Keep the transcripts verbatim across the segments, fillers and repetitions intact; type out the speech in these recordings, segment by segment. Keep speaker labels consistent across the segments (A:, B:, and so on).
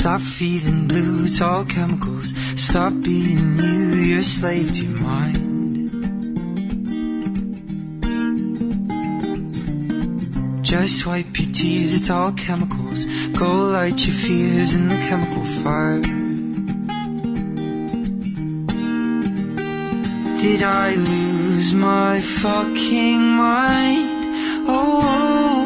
A: Stop feeling blue, it's all chemicals. Stop being you, you're a slave to your mind. Just wipe your tears, it's all chemicals. Go light your fears in the chemical fire. Did I lose my fucking mind? Oh, oh.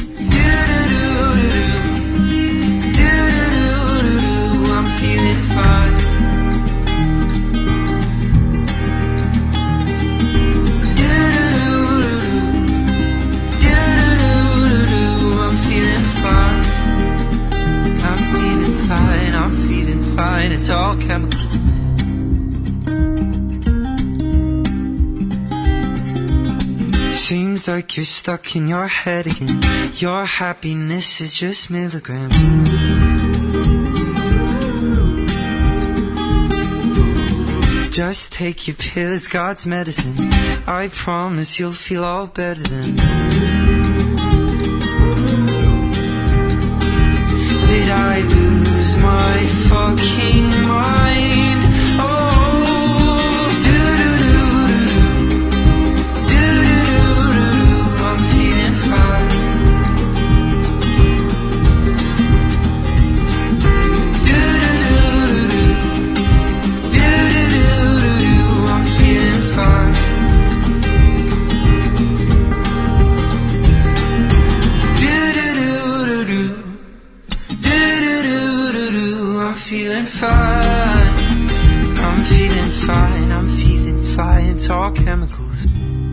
A: I'm feeling fine. I'm feeling fine. I'm feeling fine. I'm feeling fine. It's all chemical. Seems like you're stuck in your head again. Your happiness is just milligrams. Just take your pill, it's God's medicine. I promise you'll feel all better then. Did I lose my fucking mind? Oh, do-do-do-do-do, do-do-do-do-do, I'm feeling fine. Feeling fine, I'm feeling fine, I'm feeling fine, it's all chemicals.